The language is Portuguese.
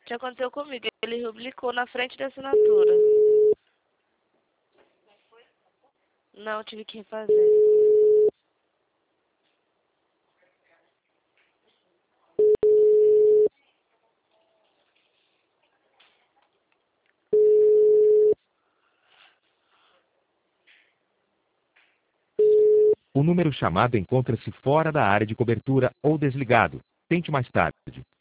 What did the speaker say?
Já aconteceu comigo. Ele rubricou na frente da assinatura. Não, tive que refazer. O número chamado encontra-se fora da área de cobertura ou desligado. Tente mais tarde.